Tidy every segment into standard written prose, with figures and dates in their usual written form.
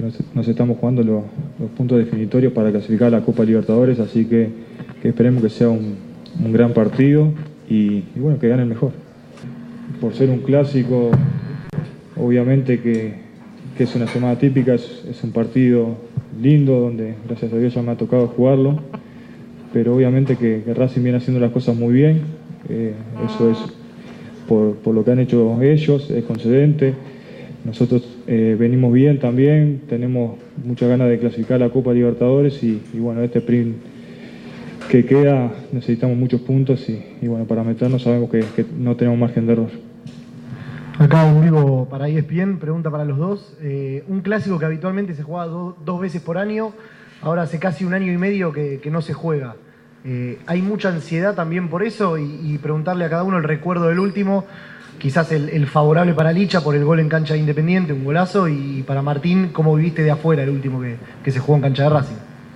nos estamos jugando los puntos definitorios para clasificar a la Copa Libertadores, así que esperemos que sea un gran partido y bueno, que gane el mejor. Por ser un clásico, obviamente que es una semana típica, es un partido lindo donde gracias a Dios ya me ha tocado jugarlo, pero obviamente que Racing viene haciendo las cosas muy bien, eso es por lo que han hecho ellos, es concedente. Nosotros venimos bien también, tenemos muchas ganas de clasificar a la Copa Libertadores y bueno, este sprint que queda necesitamos muchos puntos y bueno, para meternos sabemos que no tenemos margen de error. Acá en vivo para ESPN, pregunta para los dos. Un clásico que habitualmente se juega dos veces por año, ahora hace casi un año y medio que no se juega. ¿Hay mucha ansiedad también por eso? Y preguntarle a cada uno el recuerdo del último, quizás el favorable para Licha por el gol en cancha de Independiente, un golazo, y para Martín, ¿cómo viviste de afuera el último que se jugó en cancha de Racing?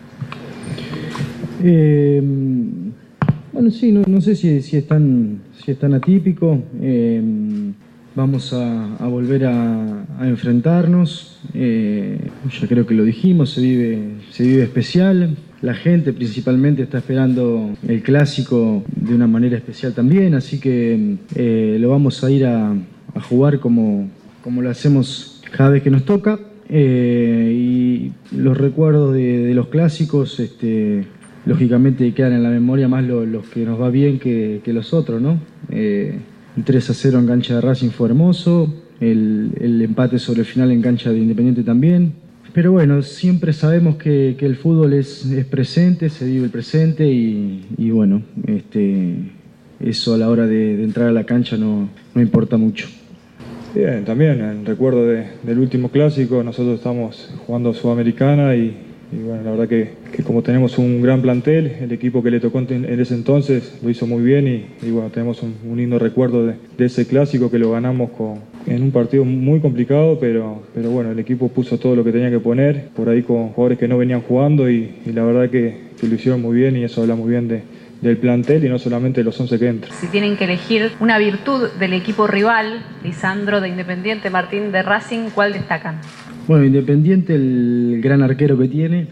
Bueno, sí, no sé si es tan atípico. Vamos a volver a enfrentarnos. Ya creo que lo dijimos, se vive especial. La gente principalmente está esperando el clásico de una manera especial también, así que lo vamos a ir a jugar como lo hacemos cada vez que nos toca. Y los recuerdos de los clásicos, lógicamente quedan en la memoria más los que nos va bien que los otros, ¿no? El 3-0 en cancha de Racing fue hermoso, el empate sobre el final en cancha de Independiente también. Pero bueno, siempre sabemos que el fútbol es presente, se vive el presente y bueno, eso a la hora de entrar a la cancha no importa mucho. Bien, también en recuerdo del último clásico, nosotros estamos jugando Sudamericana y bueno, la verdad que como tenemos un gran plantel, el equipo que le tocó en ese entonces lo hizo muy bien y bueno, tenemos un lindo recuerdo de ese clásico que lo ganamos en un partido muy complicado, pero bueno, el equipo puso todo lo que tenía que poner, por ahí con jugadores que no venían jugando y la verdad que lo hicieron muy bien y eso habla muy bien del plantel y no solamente de los 11 que entran. Si tienen que elegir una virtud del equipo rival, Lisandro de Independiente, Martín de Racing, ¿cuál destacan? Bueno, Independiente, el gran arquero que tiene.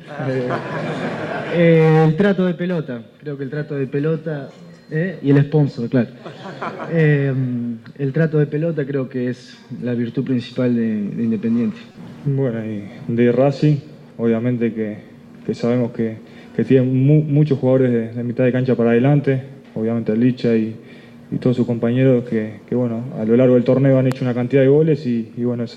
El trato de pelota, creo que el trato de pelota y el sponsor, claro. El trato de pelota creo que es la virtud principal de Independiente. Bueno, y de Racing, obviamente que sabemos que tiene muchos jugadores de mitad de cancha para adelante, obviamente Licha y todos sus compañeros que bueno, a lo largo del torneo han hecho una cantidad de goles y bueno,